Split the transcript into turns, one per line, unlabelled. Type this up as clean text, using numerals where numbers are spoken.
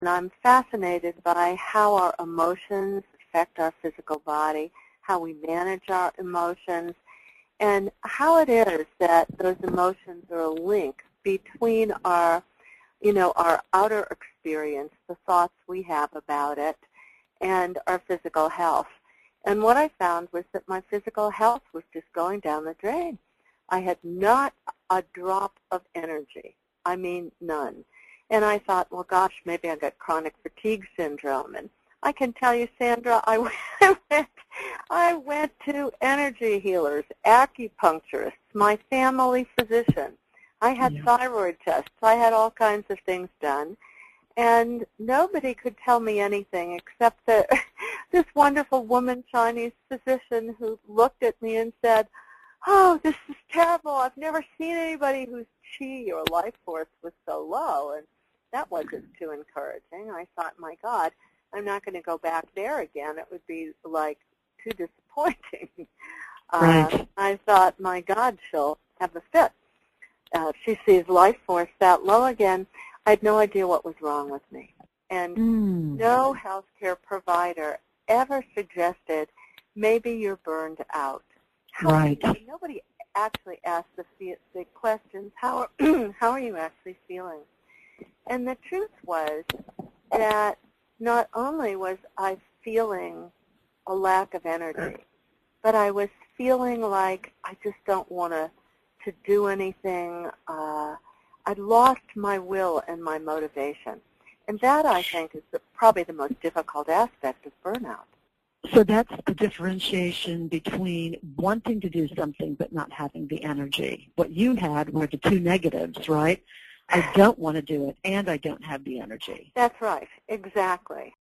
And I'm fascinated by how our emotions affect our physical body, how we manage our emotions, and how it is that those emotions are a link between our, our outer experience, the thoughts we have about it, and our physical health. And what I found was that my physical health was just going down the drain. I had not a drop of energy. I mean, none. And I thought, well, gosh, maybe I got chronic fatigue syndrome. And I can tell you, Sandra, I went to energy healers, acupuncturists, my family physician. I had thyroid tests. I had all kinds of things done. And nobody could tell me anything except that this wonderful woman Chinese physician who looked at me and said, oh, this is terrible. I've never seen anybody whose chi or life force was so low. And that wasn't too encouraging. I thought, my God, I'm not going to go back there again. It would be, like, too disappointing.
Right.
I thought, my God, she'll have a fit. If she sees life force that low again, I had no idea what was wrong with me. And no healthcare provider ever suggested, maybe you're burned out.
Right.
Nobody actually asked the questions, how are you actually feeling? And the truth was that not only was I feeling a lack of energy, but I was feeling like I just don't want to do anything. I'd lost my will and my motivation. And that, I think, is probably the most difficult aspect of burnout.
So that's the differentiation between wanting to do something but not having the energy. What you had were the two negatives, right? I don't want to do it, and I don't have the energy.
That's right, exactly.